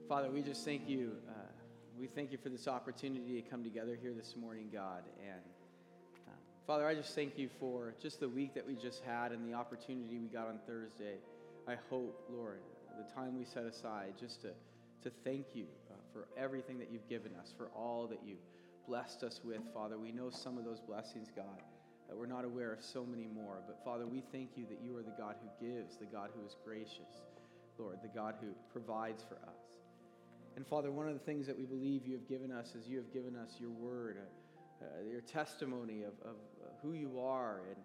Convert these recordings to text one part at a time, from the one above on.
Father, we just thank you. We thank you for this opportunity to come together here this morning, God. And Father, I just thank you for just the week that we just had and the opportunity we got on Thursday. I hope, Lord, the time we set aside just to thank you for everything that you've given us, for all that you've blessed us with, Father. We know some of those blessings, God, that we're not aware of so many more. But Father, we thank you that you are the God who gives, the God who is gracious, Lord, the God who provides for us. And Father, one of the things that we believe you have given us is you have given us your word, your testimony of who you are and,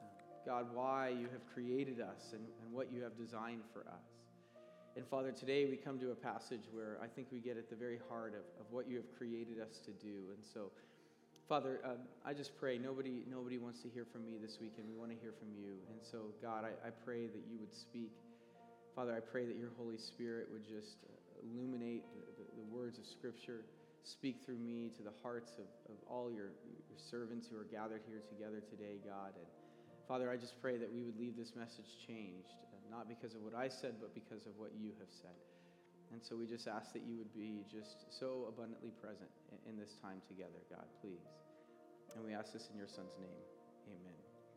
God, why you have created us and what you have designed for us. And Father, today we come to a passage where I think we get at the very heart of what you have created us to do. And so, Father, I just pray nobody wants to hear from me this weekend. We want to hear from you. And so, God, I pray that you would speak. Father, I pray that your Holy Spirit would just illuminate the words of Scripture, speak through me to the hearts of all your servants who are gathered here together today, God. And Father, I just pray that we would leave this message changed, not because of what I said, but because of what you have said. And so we just ask that you would be just so abundantly present in this time together, God, please. And we ask this in your Son's name. Amen.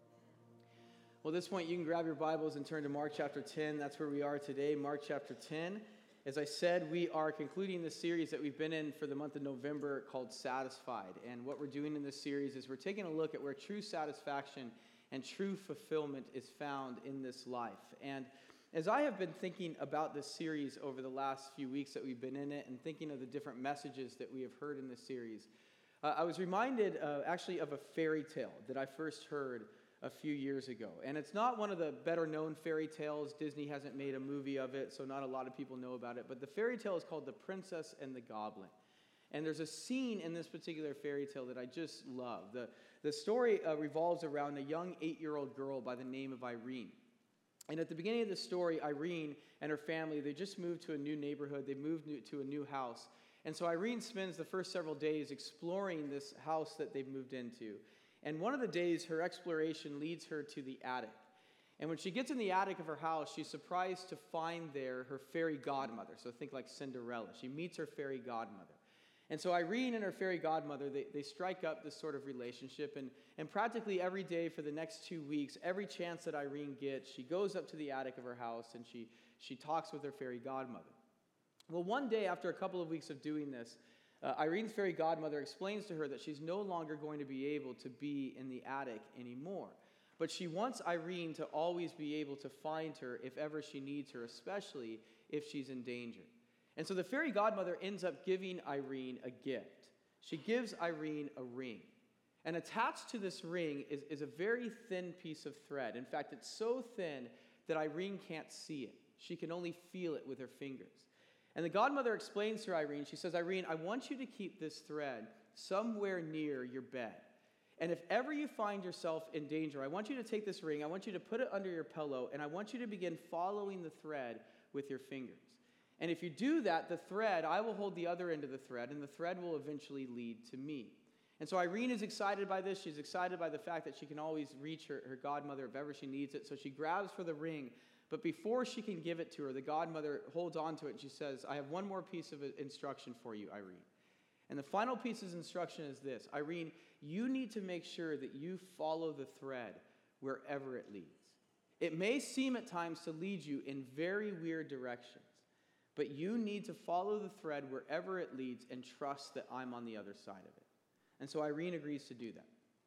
Well, at this point, you can grab your Bibles and turn to Mark chapter 10. That's where we are today, Mark chapter 10. As I said, we are concluding the series that we've been in for the month of November called Satisfied. And what we're doing in this series is we're taking a look at where true satisfaction and true fulfillment is found in this life. And as I have been thinking about this series over the last few weeks that we've been in it and thinking of the different messages that we have heard in this series, I was reminded actually of a fairy tale that I first heard a few years ago. And it's not one of the better known fairy tales. Disney hasn't made a movie of it, so not a lot of people know about it. But the fairy tale is called The Princess and the Goblin. And there's a scene in this particular fairy tale that I just love. The story revolves around a young 8-year-old girl by the name of Irene. And at the beginning of the story, Irene and her family, they just moved to a new neighborhood. They moved to a new house. And so Irene spends the first several days exploring this house that they've moved into. And one of the days, her exploration leads her to the attic. And when she gets in the attic of her house, she's surprised to find there her fairy godmother. So think like Cinderella. She meets her fairy godmother. And so Irene and her fairy godmother, they strike up this sort of relationship. And practically every day for the next 2 weeks, every chance that Irene gets, she goes up to the attic of her house and she talks with her fairy godmother. Well, one day after a couple of weeks of doing this, Irene's fairy godmother explains to her that she's no longer going to be able to be in the attic anymore. But she wants Irene to always be able to find her if ever she needs her, especially if she's in danger. And so the fairy godmother ends up giving Irene a gift. She gives Irene a ring. And attached to this ring is a very thin piece of thread. In fact, it's so thin that Irene can't see it. She can only feel it with her fingers. And the godmother explains to Irene, she says, Irene, I want you to keep this thread somewhere near your bed. And if ever you find yourself in danger, I want you to take this ring, I want you to put it under your pillow, and I want you to begin following the thread with your fingers. And if you do that, the thread, I will hold the other end of the thread, and the thread will eventually lead to me. And so Irene is excited by this. She's excited by the fact that she can always reach her godmother if ever she needs it. So she grabs for the ring. But before she can give it to her, the godmother holds on to it and she says, I have one more piece of instruction for you, Irene. And the final piece of instruction is this. Irene, you need to make sure that you follow the thread wherever it leads. It may seem at times to lead you in very weird directions, but you need to follow the thread wherever it leads and trust that I'm on the other side of it. And so Irene agrees to do that.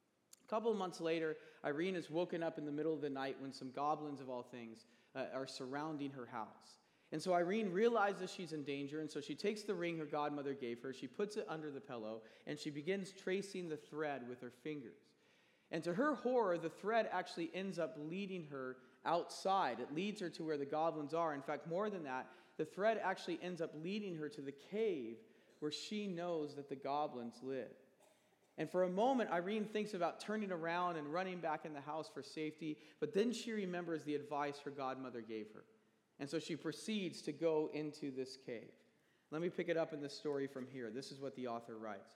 A couple of months later, Irene is woken up in the middle of the night when some goblins, of all things, are surrounding her house. And so Irene realizes she's in danger, and so she takes the ring her godmother gave her, she puts it under the pillow, and she begins tracing the thread with her fingers. And to her horror, the thread actually ends up leading her outside. It leads her to where the goblins are. In fact, more than that, the thread actually ends up leading her to the cave where she knows that the goblins live. And for a moment, Irene thinks about turning around and running back in the house for safety, but then she remembers the advice her godmother gave her. And so she proceeds to go into this cave. Let me pick it up in the story from here. This is what the author writes.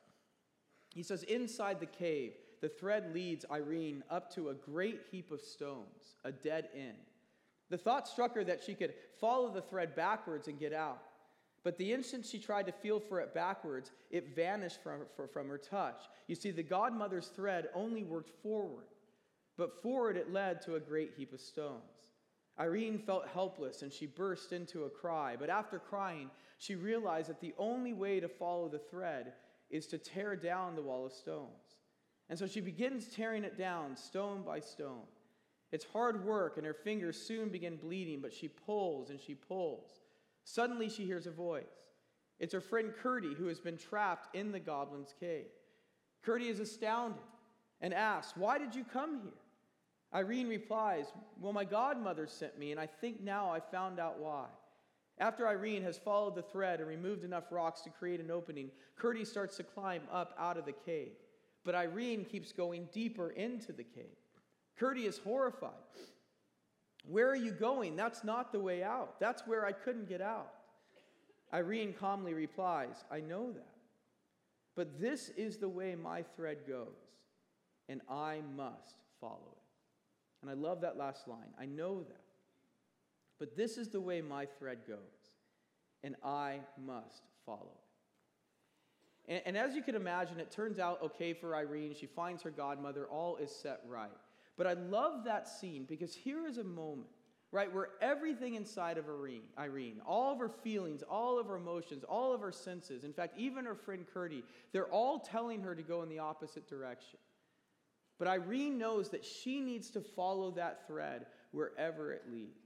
He says, inside the cave, the thread leads Irene up to a great heap of stones, a dead end. The thought struck her that she could follow the thread backwards and get out. But the instant she tried to feel for it backwards, it vanished from her touch. You see, the godmother's thread only worked forward, but forward it led to a great heap of stones. Irene felt helpless and she burst into a cry. But after crying, she realized that the only way to follow the thread is to tear down the wall of stones. And so she begins tearing it down, stone by stone. It's hard work, and her fingers soon begin bleeding, but she pulls and she pulls. Suddenly she hears a voice. It's her friend Curdy, who has been trapped in the goblin's cave. Curdy is astounded and asks, "Why did you come here?" Irene replies, "Well, my godmother sent me, and I think now I found out why." After Irene has followed the thread and removed enough rocks to create an opening, Curdy starts to climb up out of the cave. But Irene keeps going deeper into the cave. Curdy is horrified. "Where are you going? That's not the way out. That's where I couldn't get out." Irene calmly replies, "I know that. But this is the way my thread goes, and I must follow it." And I love that last line. I know that. But this is the way my thread goes, and I must follow it. And as you can imagine, it turns out okay for Irene. She finds her godmother. All is set right. But I love that scene because here is a moment, right, where everything inside of Irene, all of her feelings, all of her emotions, all of her senses, in fact, even her friend Curdy, they're all telling her to go in the opposite direction. But Irene knows that she needs to follow that thread wherever it leads.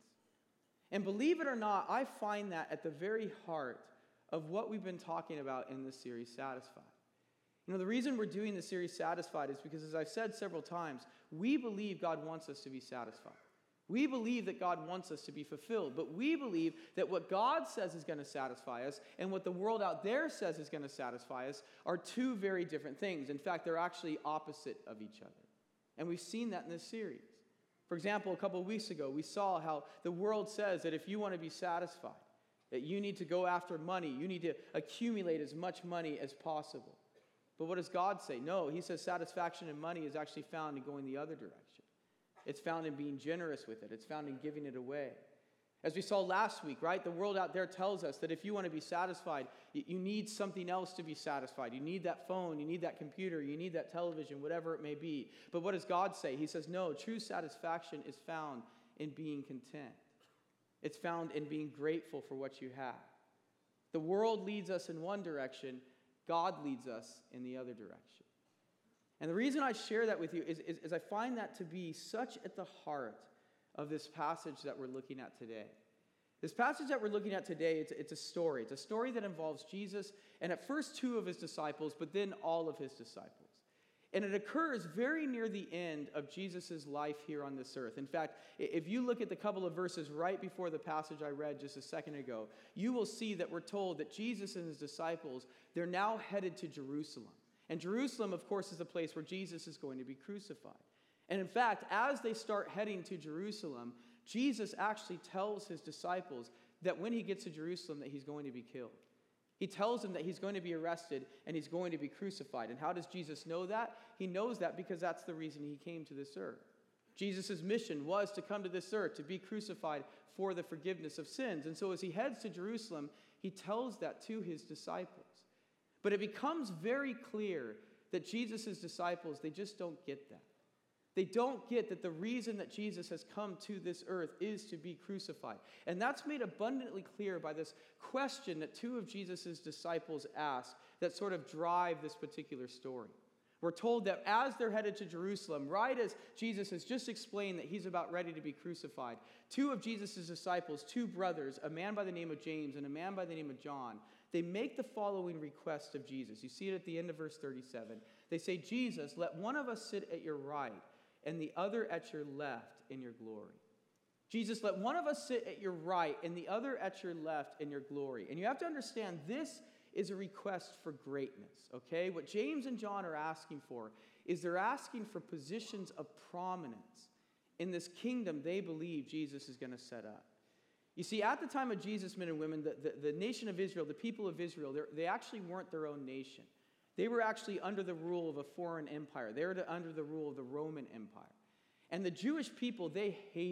And believe it or not, I find that at the very heart of what we've been talking about in this series, Satisfied. You know, the reason we're doing the series Satisfied is because, as I've said several times, we believe God wants us to be satisfied. We believe that God wants us to be fulfilled, but we believe that what God says is going to satisfy us and what the world out there says is going to satisfy us are two very different things. In fact, they're actually opposite of each other. And we've seen that in this series. For example, a couple of weeks ago, we saw how the world says that if you want to be satisfied, that you need to go after money, you need to accumulate as much money as possible. But what does God say? No, he says satisfaction in money is actually found in going the other direction. It's found in being generous with it. It's found in giving it away. As we saw last week, right? The world out there tells us that if you want to be satisfied, you need something else to be satisfied. You need that phone, you need that computer, you need that television, whatever it may be. But what does God say? He says, no, true satisfaction is found in being content. It's found in being grateful for what you have. The world leads us in one direction. God leads us in the other direction. And the reason I share that with you is I find that to be such at the heart of this passage that we're looking at today. This passage that we're looking at today, it's a story. It's a story that involves Jesus and at first two of his disciples, but then all of his disciples. And it occurs very near the end of Jesus' life here on this earth. In fact, if you look at the couple of verses right before the passage I read just a second ago, you will see that we're told that Jesus and his disciples, they're now headed to Jerusalem. And Jerusalem, of course, is the place where Jesus is going to be crucified. And in fact, as they start heading to Jerusalem, Jesus actually tells his disciples that when he gets to Jerusalem that he's going to be killed. He tells them that he's going to be arrested and he's going to be crucified. And how does Jesus know that? He knows that because that's the reason he came to this earth. Jesus' mission was to come to this earth, to be crucified for the forgiveness of sins. And so as he heads to Jerusalem, he tells that to his disciples. But it becomes very clear that Jesus' disciples, they just don't get that. They don't get that the reason that Jesus has come to this earth is to be crucified. And that's made abundantly clear by this question that two of Jesus' disciples ask that sort of drive this particular story. We're told that as they're headed to Jerusalem, right as Jesus has just explained that he's about ready to be crucified, two of Jesus' disciples, two brothers, a man by the name of James and a man by the name of John, they make the following request of Jesus. You see it at the end of verse 37. They say, "Jesus, let one of us sit at your right and the other at your left in your glory." Jesus, let one of us sit at your right and the other at your left in your glory. And you have to understand, this is a request for greatness, okay? What James and John are asking for is they're asking for positions of prominence in this kingdom they believe Jesus is going to set up. You see, at the time of Jesus, men and women, the nation of Israel, the people of Israel, they actually weren't their own nation. They were actually under the rule of a foreign empire. They were under the rule of the Roman Empire. And the Jewish people, they hated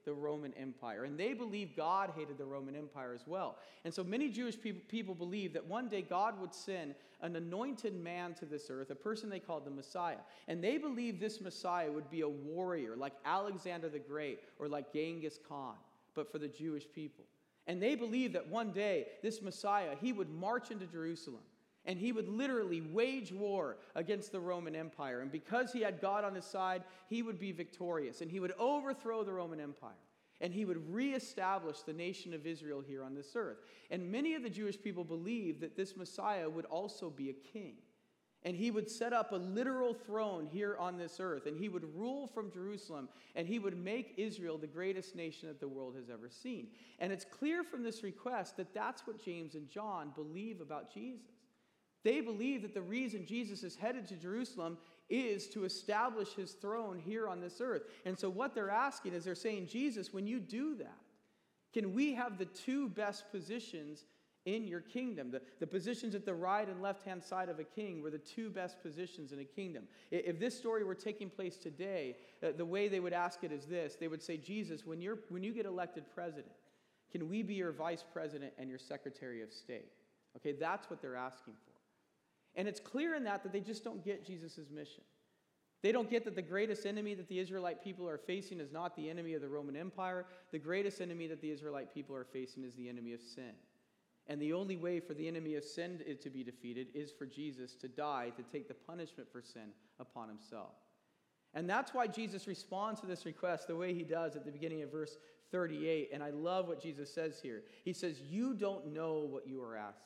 the Roman Empire. And they believe God hated the Roman Empire as well. And so many Jewish people believe that one day God would send an anointed man to this earth, a person they called the Messiah. And they believe this Messiah would be a warrior like Alexander the Great or like Genghis Khan, but for the Jewish people. And they believe that one day this Messiah, he would march into Jerusalem. And he would literally wage war against the Roman Empire. And because he had God on his side, he would be victorious. And he would overthrow the Roman Empire. And he would reestablish the nation of Israel here on this earth. And many of the Jewish people believed that this Messiah would also be a king. And he would set up a literal throne here on this earth. And he would rule from Jerusalem. And he would make Israel the greatest nation that the world has ever seen. And it's clear from this request that that's what James and John believe about Jesus. They believe that the reason Jesus is headed to Jerusalem is to establish his throne here on this earth. And so what they're asking is they're saying, Jesus, when you do that, can we have the two best positions in your kingdom? The positions at the right and left-hand side of a king were the two best positions in a kingdom. If this story were taking place today, the way they would ask it is this. They would say, Jesus, when you get elected president, can we be your vice president and your secretary of state? Okay, that's what they're asking for. And it's clear in that they just don't get Jesus' mission. They don't get that the greatest enemy that the Israelite people are facing is not the enemy of the Roman Empire. The greatest enemy that the Israelite people are facing is the enemy of sin. And the only way for the enemy of sin to be defeated is for Jesus to die, to take the punishment for sin upon himself. And that's why Jesus responds to this request the way he does at the beginning of verse 38. And I love what Jesus says here. He says, you don't know what you are asking.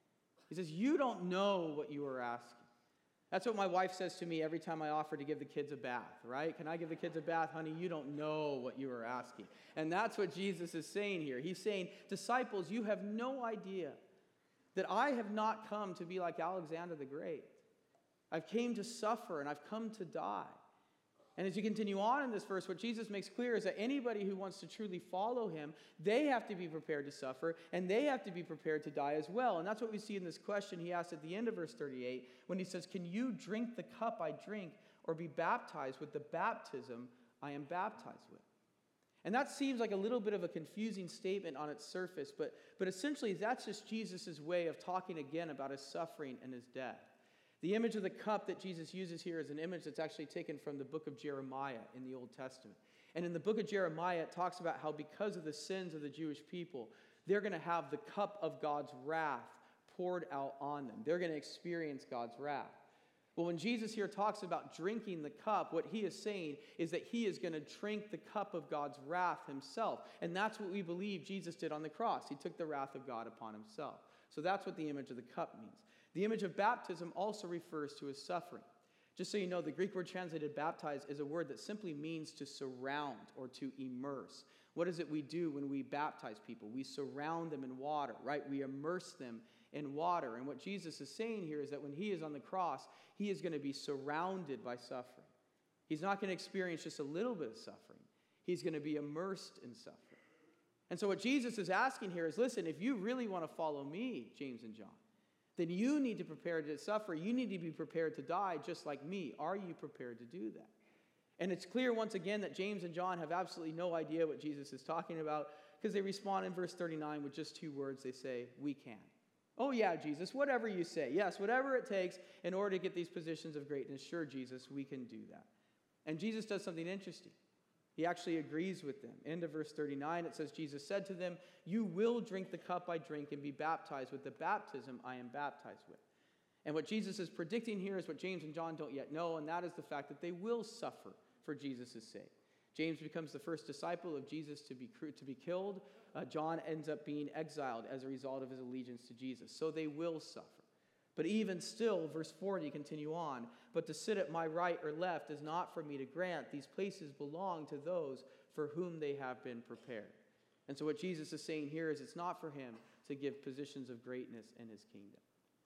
He says, you don't know what you are asking. That's what my wife says to me every time I offer to give the kids a bath, right? Can I give the kids a bath? Honey, you don't know what you are asking. And that's what Jesus is saying here. He's saying, disciples, you have no idea that I have not come to be like Alexander the Great. I've came to suffer and I've come to die. And as you continue on in this verse, what Jesus makes clear is that anybody who wants to truly follow him, they have to be prepared to suffer, and they have to be prepared to die as well. And that's what we see in this question he asks at the end of verse 38, when he says, can you drink the cup I drink, or be baptized with the baptism I am baptized with? And that seems like a little bit of a confusing statement on its surface, but essentially that's just Jesus' way of talking again about his suffering and his death. The image of the cup that Jesus uses here is an image that's actually taken from the book of Jeremiah in the Old Testament. And in the book of Jeremiah, it talks about how because of the sins of the Jewish people, they're going to have the cup of God's wrath poured out on them. They're going to experience God's wrath. Well, when Jesus here talks about drinking the cup, what he is saying is that he is going to drink the cup of God's wrath himself. And that's what we believe Jesus did on the cross. He took the wrath of God upon himself. So that's what the image of the cup means. The image of baptism also refers to his suffering. Just so you know, the Greek word translated baptize is a word that simply means to surround or to immerse. What is it we do when we baptize people? We surround them in water, right? We immerse them in water. And what Jesus is saying here is that when he is on the cross, he is going to be surrounded by suffering. He's not going to experience just a little bit of suffering. He's going to be immersed in suffering. And so what Jesus is asking here is, listen, if you really want to follow me, James and John, then you need to prepare to suffer. You need to be prepared to die just like me. Are you prepared to do that? And it's clear once again that James and John have absolutely no idea what Jesus is talking about because they respond in verse 39 with just two words. They say, we can. Oh yeah, Jesus, whatever you say. Yes, whatever it takes in order to get these positions of greatness. Sure, Jesus, we can do that. And Jesus does something interesting. He actually agrees with them. End of verse 39, it says, Jesus said to them, you will drink the cup I drink and be baptized with the baptism I am baptized with. And what Jesus is predicting here is what James and John don't yet know, and that is the fact that they will suffer for Jesus' sake. James becomes the first disciple of Jesus to be killed. John ends up being exiled as a result of his allegiance to Jesus. So they will suffer. But even still, verse 40, continue on, but to sit at my right or left is not for me to grant. These places belong to those for whom they have been prepared. And so what Jesus is saying here is it's not for him to give positions of greatness in his kingdom.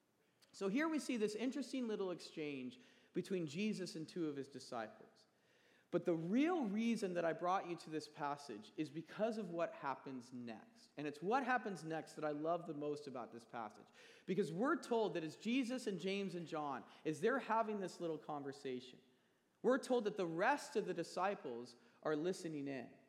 So here we see this interesting little exchange between Jesus and two of his disciples. But the real reason that I brought you to this passage is because of what happens next. And it's what happens next that I love the most about this passage. Because we're told that as Jesus and James and John, as they're having this little conversation, we're told that the rest of the disciples are listening in.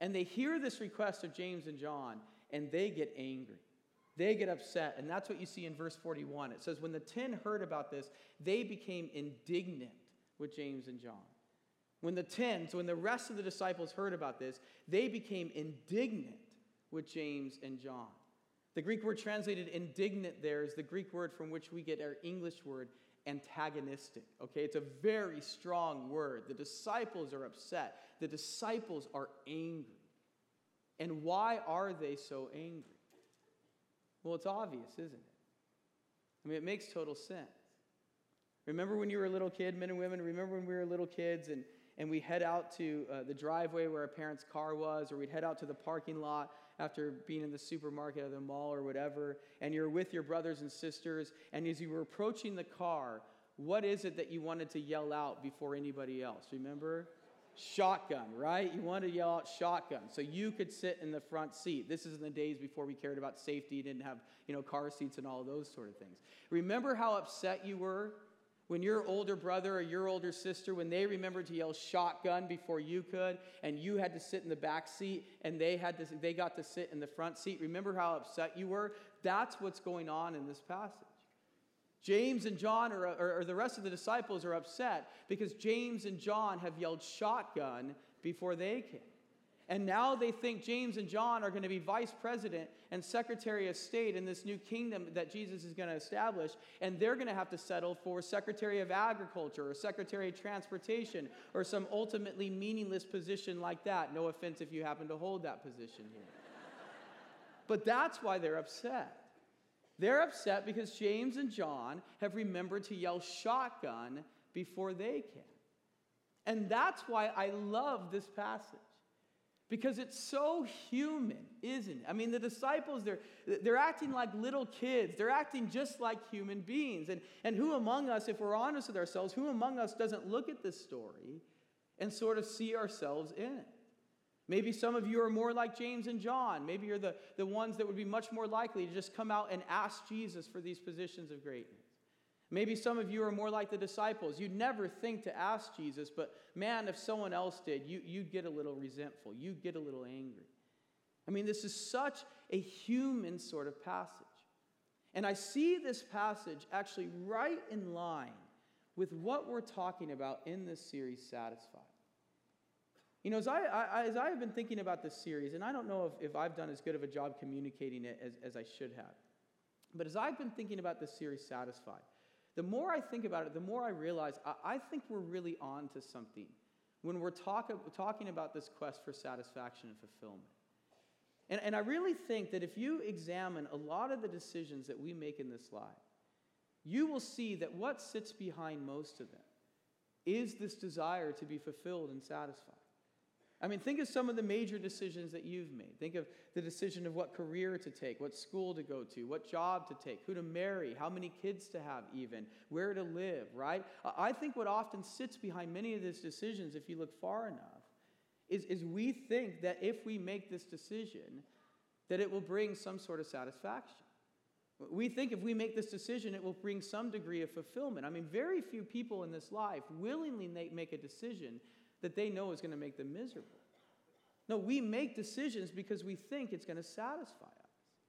And they hear this request of James and John, and they get angry. They get upset, and that's what you see in verse 41. It says, when the 10 heard about this, they became indignant with James and John. When the rest of the disciples heard about this, they became indignant with James and John. The Greek word translated indignant there is the Greek word from which we get our English word antagonistic. Okay, it's a very strong word. The disciples are upset. The disciples are angry. And why are they so angry? Well, it's obvious, isn't it? I mean, it makes total sense. Remember when you were a little kid, men and women, remember when we were little kids and we head out to the driveway where our parents' car was, or we'd head out to the parking lot after being in the supermarket or the mall or whatever, and you're with your brothers and sisters, and as you were approaching the car, what is it that you wanted to yell out before anybody else? Remember? Shotgun, right? You wanted to yell out shotgun so you could sit in the front seat. This is in the days before we cared about safety, didn't have, car seats and all those sort of things. Remember how upset you were when your older brother or your older sister, when they remembered to yell shotgun before you could, and you had to sit in the back seat, and they got to sit in the front seat? Remember how upset you were? That's what's going on in this passage. James and John, or the rest of the disciples, are upset because James and John have yelled shotgun before they came. And now they think James and John are going to be vice president and secretary of state in this new kingdom that Jesus is going to establish, and they're going to have to settle for secretary of agriculture or secretary of transportation or some ultimately meaningless position like that. No offense if you happen to hold that position here. But that's why they're upset. They're upset because James and John have remembered to yell shotgun before they can. And that's why I love this passage. Because it's so human, isn't it? I mean, the disciples, they're acting like little kids. They're acting just like human beings. And who among us, if we're honest with ourselves, who among us doesn't look at this story and sort of see ourselves in it? Maybe some of you are more like James and John. Maybe you're the ones that would be much more likely to just come out and ask Jesus for these positions of greatness. Maybe some of you are more like the disciples. You'd never think to ask Jesus, but man, if someone else did, you'd get a little resentful. You'd get a little angry. I mean, this is such a human sort of passage. And I see this passage actually right in line with what we're talking about in this series, Satisfied. As I have been thinking about this series, and I don't know if I've done as good of a job communicating it as I should have, but as I've been thinking about this series, Satisfied, the more I think about it, the more I realize I think we're really on to something when we're talking about this quest for satisfaction and fulfillment. And I really think that if you examine a lot of the decisions that we make in this life, you will see that what sits behind most of them is this desire to be fulfilled and satisfied. I mean, think of some of the major decisions that you've made. Think of the decision of what career to take, what school to go to, what job to take, who to marry, how many kids to have even, where to live, right? I think what often sits behind many of these decisions, if you look far enough, is we think that if we make this decision, that it will bring some sort of satisfaction. We think if we make this decision, it will bring some degree of fulfillment. I mean, very few people in this life willingly make a decision that they know is going to make them miserable. No, we make decisions because we think it's going to satisfy us.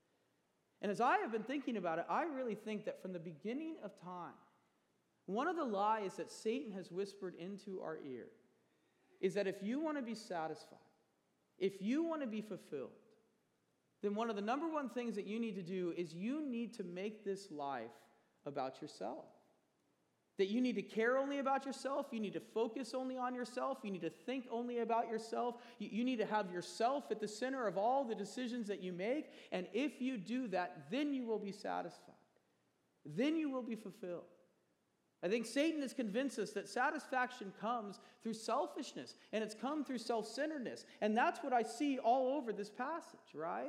And as I have been thinking about it, I really think that from the beginning of time, one of the lies that Satan has whispered into our ear is that if you want to be satisfied, if you want to be fulfilled, then one of the number one things that you need to do is you need to make this life about yourself. That you need to care only about yourself, you need to focus only on yourself, you need to think only about yourself, you need to have yourself at the center of all the decisions that you make, and if you do that, then you will be satisfied. Then you will be fulfilled. I think Satan has convinced us that satisfaction comes through selfishness, and it's come through self-centeredness, and that's what I see all over this passage, right?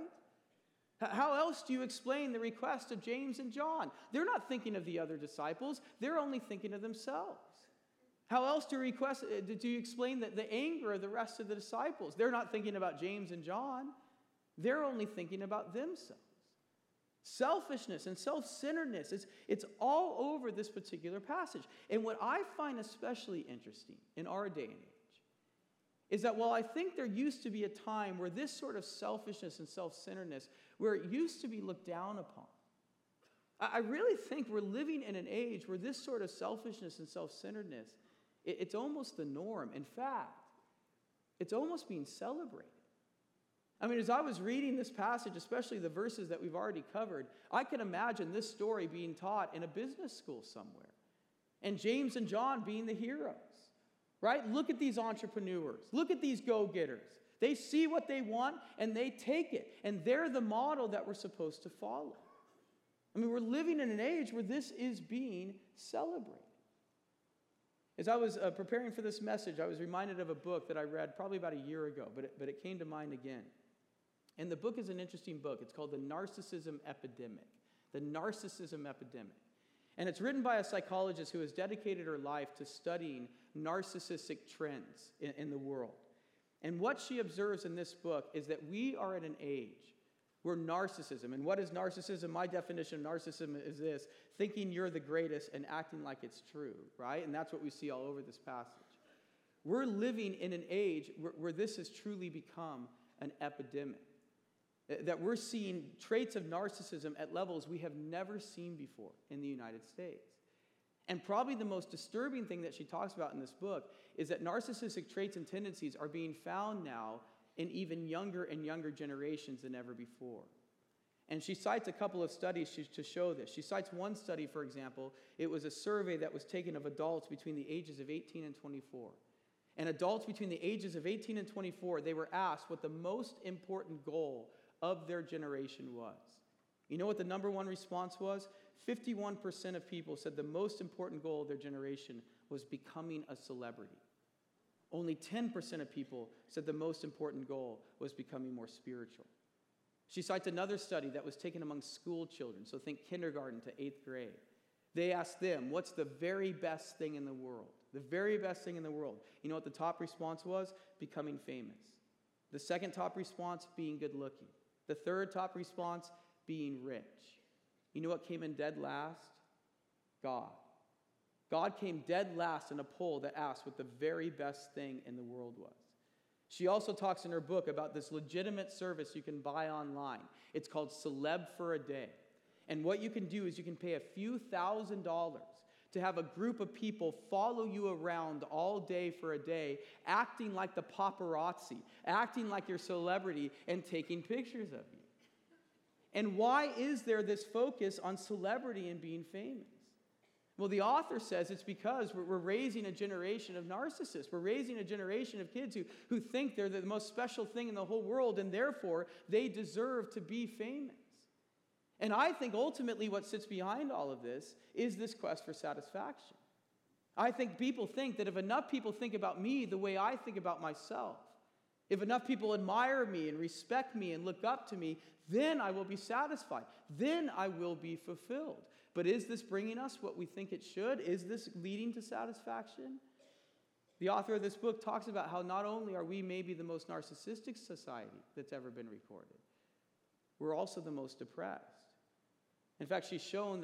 How else do you explain the request of James and John? They're not thinking of the other disciples. They're only thinking of themselves. How else do you explain the anger of the rest of the disciples? They're not thinking about James and John. They're only thinking about themselves. Selfishness and self-centeredness, it's all over this particular passage. And what I find especially interesting in our day and age is that while I think there used to be a time where this sort of selfishness and self-centeredness, where it used to be looked down upon, I really think we're living in an age where this sort of selfishness and self-centeredness, it's almost the norm. In fact, it's almost being celebrated. I mean, as I was reading this passage, especially the verses that we've already covered, I can imagine this story being taught in a business school somewhere. And James and John being the heroes, right? Look at these entrepreneurs. Look at these go-getters. They see what they want and they take it. And they're the model that we're supposed to follow. I mean, we're living in an age where this is being celebrated. As I was preparing for this message, I was reminded of a book that I read probably about a year ago, but it came to mind again. And the book is an interesting book. It's called The Narcissism Epidemic. The Narcissism Epidemic. And it's written by a psychologist who has dedicated her life to studying narcissistic trends in the world. And what she observes in this book is that we are at an age where narcissism, and what is narcissism? My definition of narcissism is this: thinking you're the greatest and acting like it's true, right? And that's what we see all over this passage. We're living in an age where this has truly become an epidemic. That we're seeing traits of narcissism at levels we have never seen before in the United States. And probably the most disturbing thing that she talks about in this book is that narcissistic traits and tendencies are being found now in even younger and younger generations than ever before. And she cites a couple of studies to show this. She cites one study, for example. It was a survey that was taken of adults between the ages of 18 and 24. And adults between the ages of 18 and 24, they were asked what the most important goal of their generation was. You know what the number one response was? 51% of people said the most important goal of their generation was becoming a celebrity. Only 10% of people said the most important goal was becoming more spiritual. She cites another study that was taken among school children, so think kindergarten to 8th grade. They asked them, what's the very best thing in the world? The very best thing in the world. You know what the top response was? Becoming famous. The second top response, being good looking. The third top response, being rich. You know what came in dead last? God. God came dead last in a poll that asked what the very best thing in the world was. She also talks in her book about this legitimate service you can buy online. It's called Celeb for a Day. And what you can do is you can pay a few $1,000s to have a group of people follow you around all day for a day, acting like the paparazzi, acting like you're a celebrity, and taking pictures of you. And why is there this focus on celebrity and being famous? Well, the author says it's because we're raising a generation of narcissists. We're raising a generation of kids who think they're the most special thing in the whole world, and therefore they deserve to be famous. And I think ultimately what sits behind all of this is this quest for satisfaction. I think people think that if enough people think about me the way I think about myself, if enough people admire me and respect me and look up to me, then I will be satisfied. Then I will be fulfilled. But is this bringing us what we think it should? Is this leading to satisfaction? The author of this book talks about how not only are we maybe the most narcissistic society that's ever been recorded, we're also the most depressed. In fact, she's shown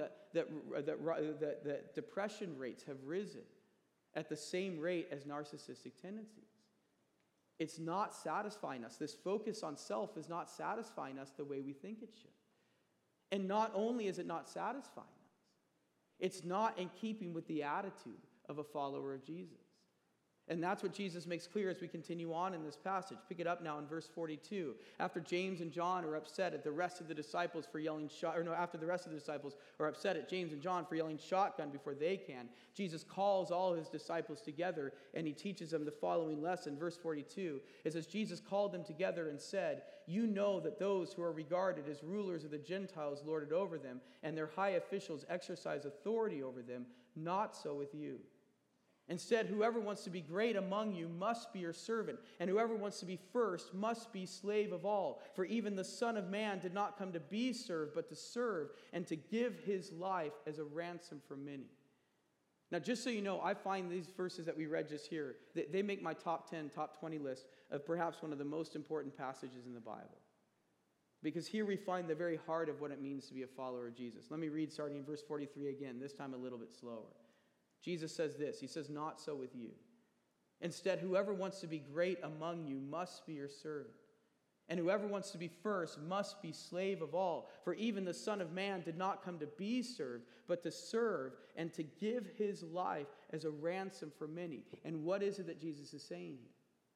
that depression rates have risen at the same rate as narcissistic tendencies. It's not satisfying us. This focus on self is not satisfying us the way we think it should. And not only is it not satisfying us, it's not in keeping with the attitude of a follower of Jesus. And that's what Jesus makes clear as we continue on in this passage. Pick it up now in verse 42. After James and John are upset at the rest of the disciples for yelling after the rest of the disciples are upset at James and John for yelling shotgun before they can, Jesus calls all his disciples together and he teaches them the following lesson. Verse 42, it says, Jesus called them together and said, "You know that those who are regarded as rulers of the Gentiles lord it over them, and their high officials exercise authority over them. Not so with you. Instead, whoever wants to be great among you must be your servant, and whoever wants to be first must be slave of all. For even the Son of Man did not come to be served, but to serve and to give his life as a ransom for many." Now, just so you know, I find these verses that we read just here, they make my top 10, top 20 list of perhaps one of the most important passages in the Bible. Because here we find the very heart of what it means to be a follower of Jesus. Let me read starting in verse 43 again, this time a little bit slower. Jesus says this, he says, "Not so with you. Instead, whoever wants to be great among you must be your servant. And whoever wants to be first must be slave of all. For even the Son of Man did not come to be served, but to serve and to give his life as a ransom for many. And what is it that Jesus is saying here?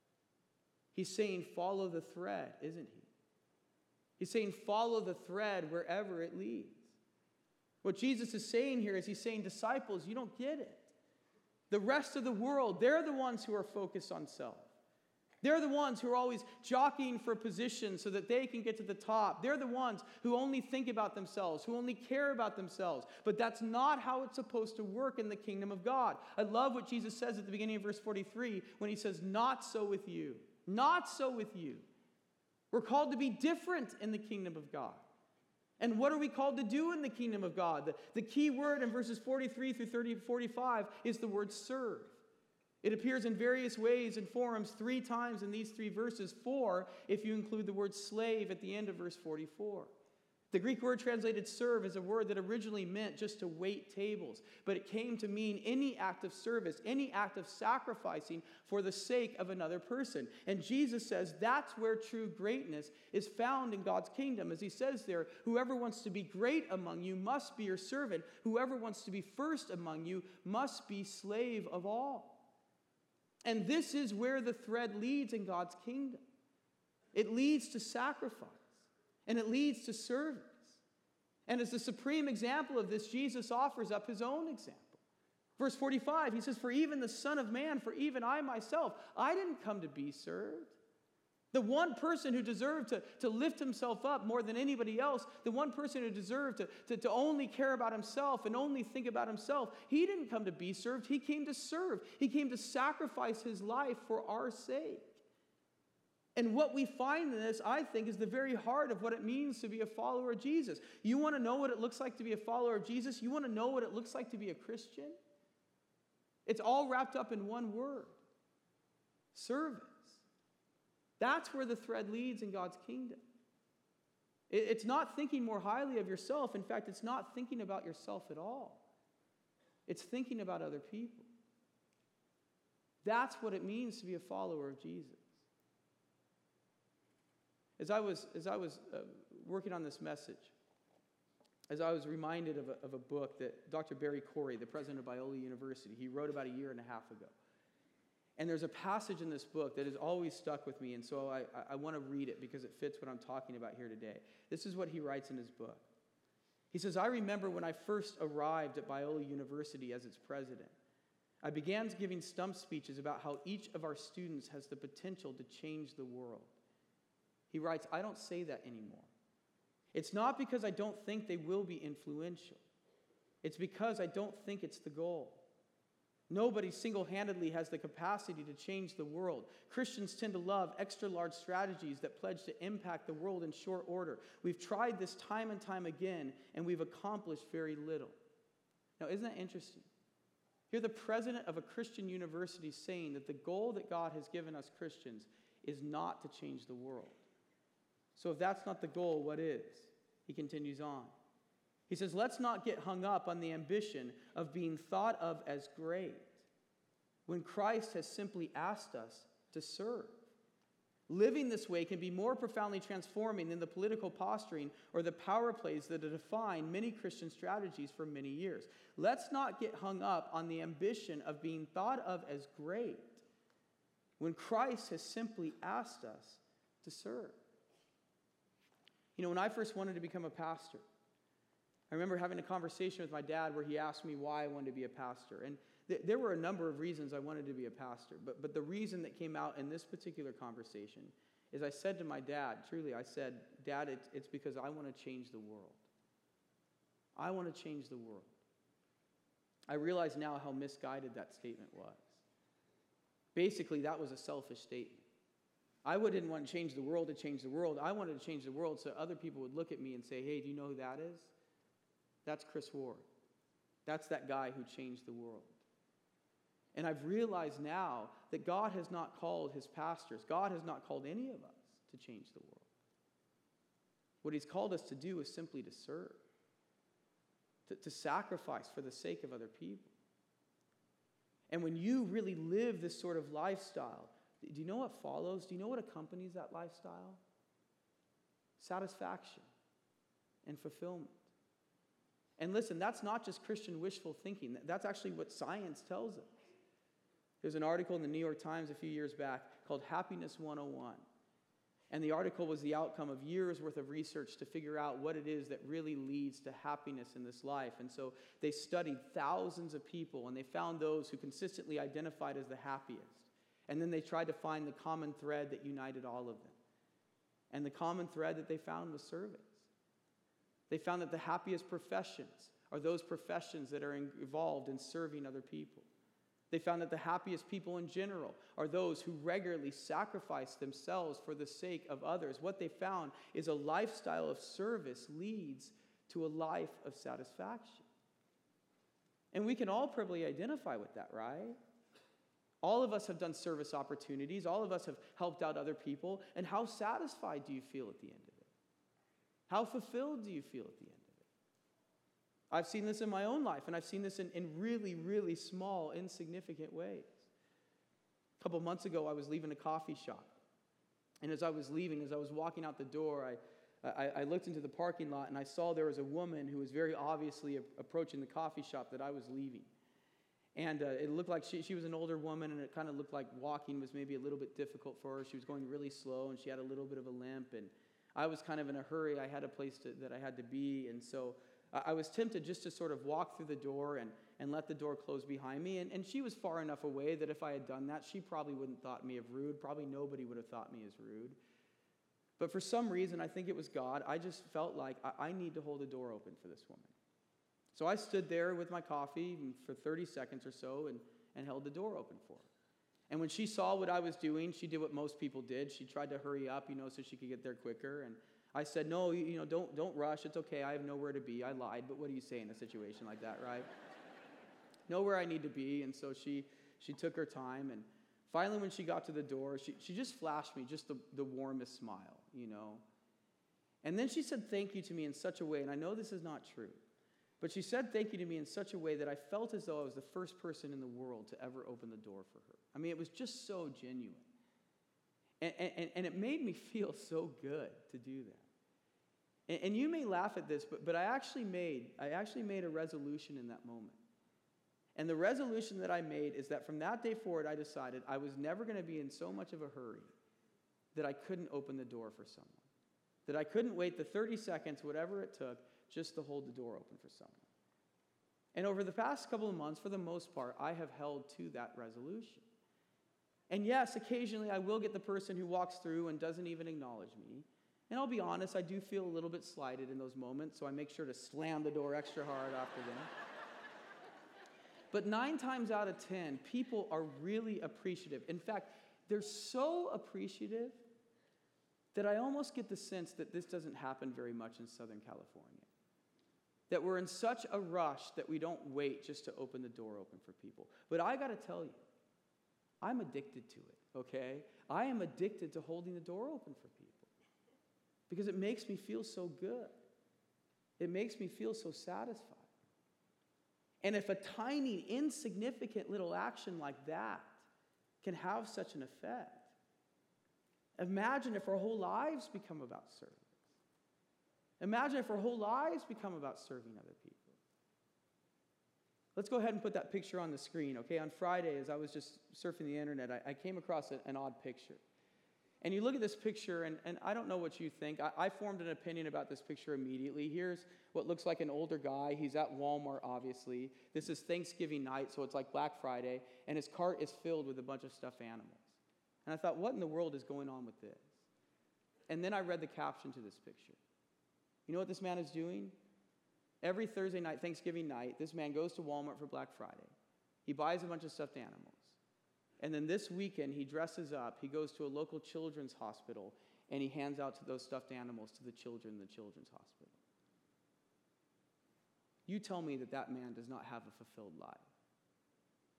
He's saying, follow the thread, isn't he? He's saying, follow the thread wherever it leads. What Jesus is saying here is he's saying, disciples, you don't get it. The rest of the world, they're the ones who are focused on self. They're the ones who are always jockeying for position so that they can get to the top. They're the ones who only think about themselves, who only care about themselves. But that's not how it's supposed to work in the kingdom of God. I love what Jesus says at the beginning of verse 43 when he says, not so with you. Not so with you. We're called to be different in the kingdom of God. And what are we called to do in the kingdom of God? The key word in verses 43 through 45 is the word serve. It appears in various ways and forms 3 times in these 3 verses, 4 if you include the word slave at the end of verse 44. The Greek word translated serve is a word that originally meant just to wait tables, but it came to mean any act of service, any act of sacrificing for the sake of another person. And Jesus says that's where true greatness is found in God's kingdom. As he says there, whoever wants to be great among you must be your servant. Whoever wants to be first among you must be slave of all. And this is where the thread leads in God's kingdom. It leads to sacrifice, and it leads to service. And as the supreme example of this, Jesus offers up his own example. Verse 45, he says, for even the Son of Man, for even I myself, I didn't come to be served. The one person who deserved to lift himself up more than anybody else, the one person who deserved to only care about himself and only think about himself, he didn't come to be served. He came to serve. He came to sacrifice his life for our sake. And what we find in this, I think, is the very heart of what it means to be a follower of Jesus. You want to know what it looks like to be a follower of Jesus? You want to know what it looks like to be a Christian? It's all wrapped up in one word: service. That's where the thread leads in God's kingdom. It's not thinking more highly of yourself. In fact, it's not thinking about yourself at all. It's thinking about other people. That's what it means to be a follower of Jesus. As I was working on this message, as I was reminded of a book that Dr. Barry Corey, the president of Biola University, he wrote about 1.5 years ago. And there's a passage in this book that has always stuck with me, and so I want to read it because it fits what I'm talking about here today. This is what he writes in his book. He says, I remember when I first arrived at Biola University as its president, I began giving stump speeches about how each of our students has the potential to change the world. He writes, I don't say that anymore. It's not because I don't think they will be influential. It's because I don't think it's the goal. Nobody single-handedly has the capacity to change the world. Christians tend to love extra-large strategies that pledge to impact the world in short order. We've tried this time and time again, and we've accomplished very little. Now, isn't that interesting? Here, the president of a Christian university saying that the goal that God has given us Christians is not to change the world. So if that's not the goal, what is? He continues on. He says, let's not get hung up on the ambition of being thought of as great when Christ has simply asked us to serve. Living this way can be more profoundly transforming than the political posturing or the power plays that have defined many Christian strategies for many years. Let's not get hung up on the ambition of being thought of as great when Christ has simply asked us to serve. You know, when I first wanted to become a pastor, I remember having a conversation with my dad where he asked me why I wanted to be a pastor. And there were a number of reasons I wanted to be a pastor. But the reason that came out in this particular conversation is I said to my dad, truly, I said, Dad, it's because I want to change the world. I want to change the world. I realize now how misguided that statement was. Basically, that was a selfish statement. I didn't want to change the world to change the world. I wanted to change the world so other people would look at me and say, hey, do you know who that is? That's Chris Ward. That's that guy who changed the world. And I've realized now that God has not called his pastors, God has not called any of us to change the world. What he's called us to do is simply to serve, to sacrifice for the sake of other people. And when you really live this sort of lifestyle, do you know what follows? Do you know what accompanies that lifestyle? Satisfaction and fulfillment. And listen, that's not just Christian wishful thinking. That's actually what science tells us. There's an article in the New York Times a few years back called Happiness 101. And the article was the outcome of years' worth of research to figure out what it is that really leads to happiness in this life. And so they studied thousands of people, and they found those who consistently identified as the happiest. And then they tried to find the common thread that united all of them. And the common thread that they found was service. They found that the happiest professions are those professions that are involved in serving other people. They found that the happiest people in general are those who regularly sacrifice themselves for the sake of others. What they found is a lifestyle of service leads to a life of satisfaction. And we can all probably identify with that, right? All of us have done service opportunities. All of us have helped out other people. And how satisfied do you feel at the end of it? How fulfilled do you feel at the end of it? I've seen this in my own life, and I've seen this in really, really small, insignificant ways. A couple months ago, I was leaving a coffee shop. And as I was leaving, as I was walking out the door, I looked into the parking lot, and I saw there was a woman who was very obviously approaching the coffee shop that I was leaving. And it looked like she was an older woman, and it kind of looked like walking was maybe a little bit difficult for her. She was going really slow, and she had a little bit of a limp, and I was kind of in a hurry. I had a place that I had to be, and so I was tempted just to sort of walk through the door and let the door close behind me. And she was far enough away that if I had done that, she probably wouldn't have thought me of rude. Probably nobody would have thought me as rude. But for some reason, I think it was God, I just felt like I need to hold the door open for this woman. So I stood there with my coffee for 30 seconds or so and held the door open for her. And when she saw what I was doing, she did what most people did. She tried to hurry up, so she could get there quicker. And I said, no, don't rush. It's okay. I have nowhere to be. I lied, but what do you say in a situation like that, right? Know where I need to be. And so she took her time. And finally, when she got to the door, she just flashed me just the warmest smile, And then she said thank you to me in such a way, and I know this is not true, but she said thank you to me in such a way that I felt as though I was the first person in the world to ever open the door for her. I mean, it was just so genuine. And it made me feel so good to do that. And you may laugh at this, but I actually made a resolution in that moment. And the resolution that I made is that from that day forward, I decided I was never going to be in so much of a hurry that I couldn't open the door for someone. That I couldn't wait the 30 seconds, whatever it took, just to hold the door open for someone. And over the past couple of months, for the most part, I have held to that resolution. And yes, occasionally I will get the person who walks through and doesn't even acknowledge me. And I'll be honest, I do feel a little bit slighted in those moments, so I make sure to slam the door extra hard after them. But 9 times out of 10, people are really appreciative. In fact, they're so appreciative that I almost get the sense that this doesn't happen very much in Southern California. That we're in such a rush that we don't wait just to open the door open for people. But I got to tell you, I'm addicted to it, okay? I am addicted to holding the door open for people because it makes me feel so good. It makes me feel so satisfied. And if a tiny, insignificant little action like that can have such an effect, imagine if our whole lives become about service. Imagine if our whole lives become about serving other people. Let's go ahead and put that picture on the screen, okay? On Friday, as I was just surfing the internet, I came across an odd picture. And you look at this picture, and I don't know what you think. I formed an opinion about this picture immediately. Here's what looks like an older guy. He's at Walmart, obviously. This is Thanksgiving night, so it's like Black Friday, and his cart is filled with a bunch of stuffed animals. And I thought, what in the world is going on with this? And then I read the caption to this picture. You know what this man is doing? Every Thursday night, Thanksgiving night, this man goes to Walmart for Black Friday. He buys a bunch of stuffed animals. And then this weekend, he dresses up, he goes to a local children's hospital, and he hands out to those stuffed animals to the children in the children's hospital. You tell me that man does not have a fulfilled life.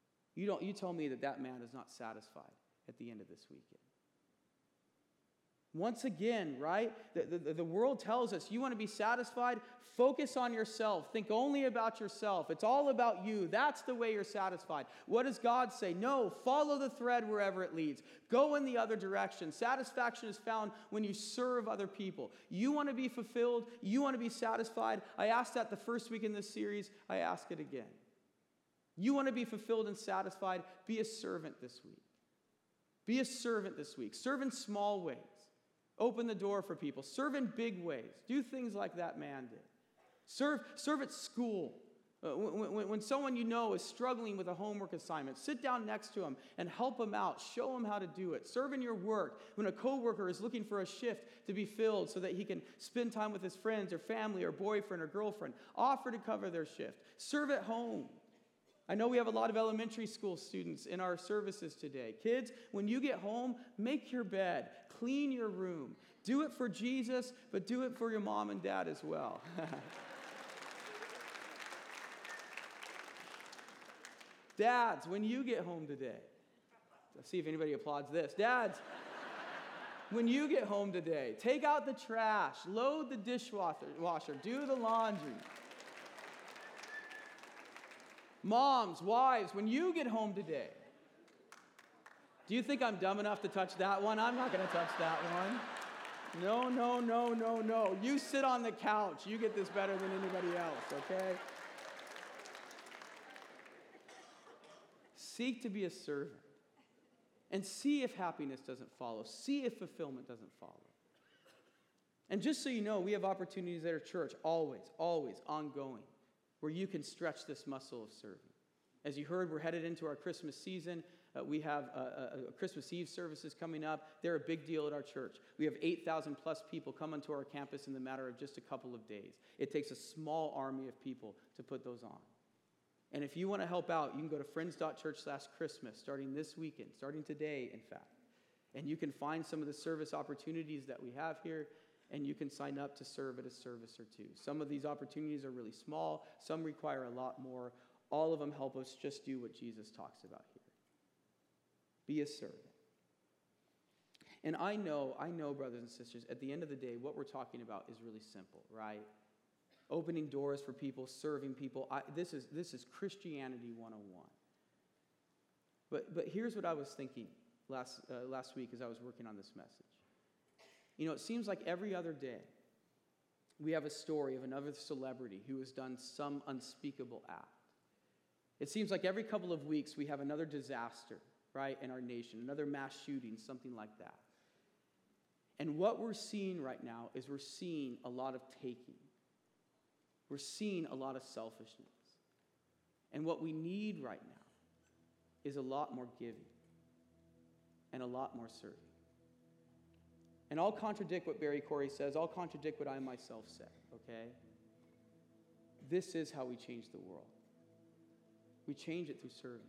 You tell me that man is not satisfied at the end of this weekend. Once again, right? The world tells us you want to be satisfied, focus on yourself. Think only about yourself. It's all about you. That's the way you're satisfied. What does God say? No, follow the thread wherever it leads. Go in the other direction. Satisfaction is found when you serve other people. You want to be fulfilled. You want to be satisfied. I asked that the first week in this series. I ask it again. You want to be fulfilled and satisfied? Be a servant this week. Be a servant this week. Serve in small ways. Open the door for people. Serve in big ways. Do things like that man did. Serve at school. When someone you know is struggling with a homework assignment, sit down next to them and help them out. Show them how to do it. Serve in your work. When a coworker is looking for a shift to be filled so that he can spend time with his friends or family or boyfriend or girlfriend, offer to cover their shift. Serve at home. I know we have a lot of elementary school students in our services today. Kids, when you get home, make your bed, clean your room. Do it for Jesus, but do it for your mom and dad as well. Dads, when you get home today, let's see if anybody applauds this. Dads, when you get home today, take out the trash, load the dishwasher, do the laundry. Moms, wives, when you get home today, do you think I'm dumb enough to touch that one? I'm not going to touch that one. No. You sit on the couch. You get this better than anybody else, okay? Seek to be a servant. And see if happiness doesn't follow. See if fulfillment doesn't follow. And just so you know, we have opportunities at our church, always, ongoing, where you can stretch this muscle of serving. As you heard, we're headed into our Christmas season. We have a Christmas Eve services coming up. They're a big deal at our church. We have 8,000 plus people come onto our campus in the matter of just a couple of days. It takes a small army of people to put those on. And if you want to help out, you can go to friends.church/Christmas starting this weekend, starting today, in fact. And you can find some of the service opportunities that we have here, and you can sign up to serve at a service or two. Some of these opportunities are really small. Some require a lot more. All of them help us just do what Jesus talks about here. Be a servant. And I know, brothers and sisters, at the end of the day, what we're talking about is really simple, right? Opening doors for people, serving people. This is Christianity 101. But here's what I was thinking last week as I was working on this message. You know, it seems like every other day we have a story of another celebrity who has done some unspeakable act. It seems like every couple of weeks we have another disaster, right, in our nation, another mass shooting, something like that. And what we're seeing right now is we're seeing a lot of taking. We're seeing a lot of selfishness. And what we need right now is a lot more giving and a lot more serving. And I'll contradict what Barry Corey says. I'll contradict what I myself say, okay? This is how we change the world. We change it through serving.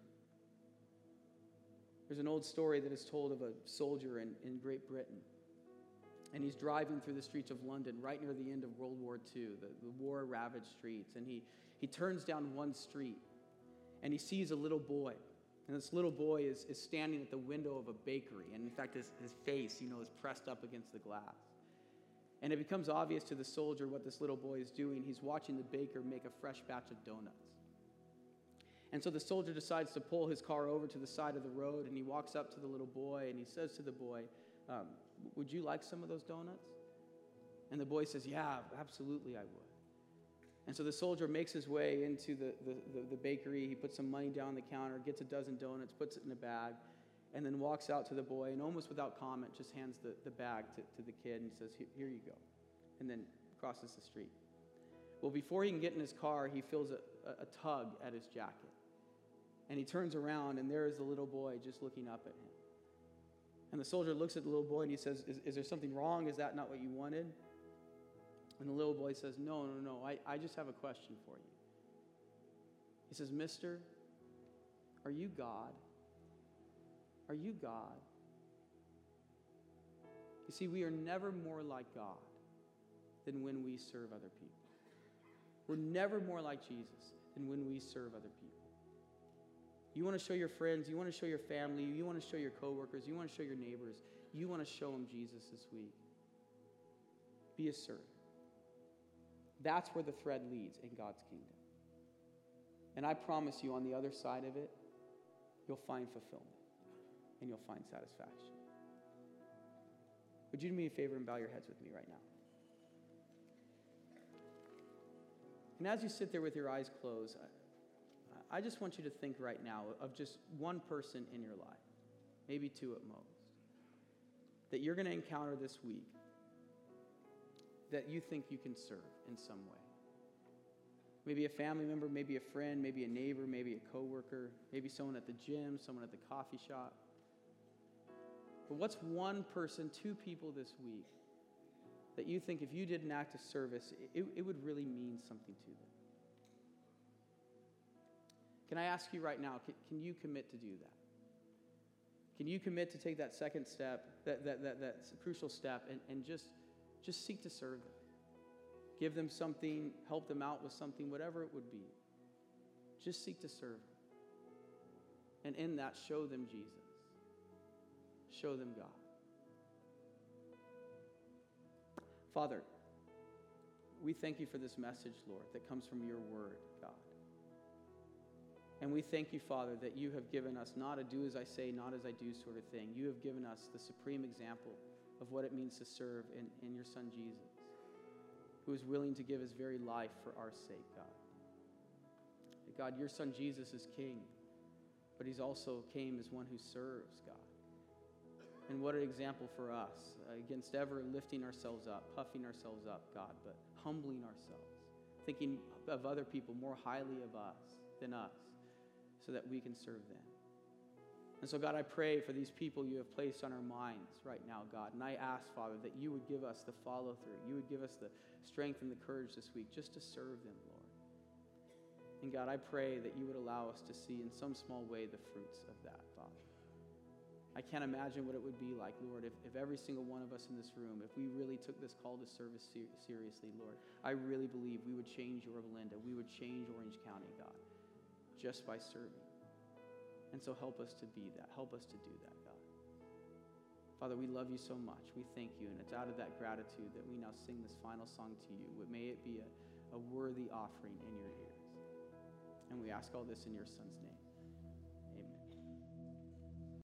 There's an old story that is told of a soldier in Great Britain. And he's driving through the streets of London right near the end of World War II, the war-ravaged streets. And he turns down one street, and he sees a little boy. And this little boy is standing at the window of a bakery. And in fact, his face, is pressed up against the glass. And it becomes obvious to the soldier what this little boy is doing. He's watching the baker make a fresh batch of donuts. And so the soldier decides to pull his car over to the side of the road, and he walks up to the little boy, and he says to the boy, would you like some of those donuts? And the boy says, yeah, absolutely I would. And so the soldier makes his way into the bakery. He puts some money down on the counter, gets a dozen donuts, puts it in a bag, and then walks out to the boy, and almost without comment just hands the bag to the kid and says, here you go, and then crosses the street. Well, before he can get in his car, he feels a tug at his jacket. And he turns around, and there is the little boy just looking up at him. And the soldier looks at the little boy, and he says, is there something wrong? Is that not what you wanted? And the little boy says, no, I just have a question for you. He says, mister, are you God? Are you God? You see, we are never more like God than when we serve other people. We're never more like Jesus than when we serve other people. You want to show your friends, you want to show your family, you want to show your coworkers, you want to show your neighbors you want to show them Jesus this week, be a servant. That's where the thread leads in God's kingdom. And I promise you, on the other side of it, you'll find fulfillment and you'll find satisfaction. Would you do me a favor and bow your heads with me right now? And as you sit there with your eyes closed, I just want you to think right now of just one person in your life, maybe two at most, that you're going to encounter this week that you think you can serve in some way. Maybe a family member, maybe a friend, maybe a neighbor, maybe a coworker, maybe someone at the gym, someone at the coffee shop. But what's one person, two people this week that you think if you did an act of service, it would really mean something to them? Can I ask you right now, can you commit to do that? Can you commit to take that second step, that crucial step, and just seek to serve them? Give them something, help them out with something, whatever it would be. Just seek to serve them. And in that, show them Jesus. Show them God. Father, we thank you for this message, Lord, that comes from your word, God. And we thank you, Father, that you have given us not a do as I say, not as I do sort of thing. You have given us the supreme example of what it means to serve in your Son, Jesus, who is willing to give his very life for our sake, God. God, your Son, Jesus, is King, but he's also came as one who serves, God. And what an example for us, against ever lifting ourselves up, puffing ourselves up, God, but humbling ourselves, thinking of other people more highly of us than us, so that we can serve them. And so, God, I pray for these people you have placed on our minds right now, God. And I ask, Father, that you would give us the follow-through. You would give us the strength and the courage this week just to serve them, Lord. And, God, I pray that you would allow us to see in some small way the fruits of that, Father. I can't imagine what it would be like, Lord, if every single one of us in this room, if we really took this call to service seriously, Lord. I really believe we would change Yorba Linda. We would change Orange County, God, just by serving. And so help us to be that. Help us to do that, God. Father, we love you so much. We thank you. And it's out of that gratitude that we now sing this final song to you. May it be a worthy offering in your ears. And we ask all this in your Son's name.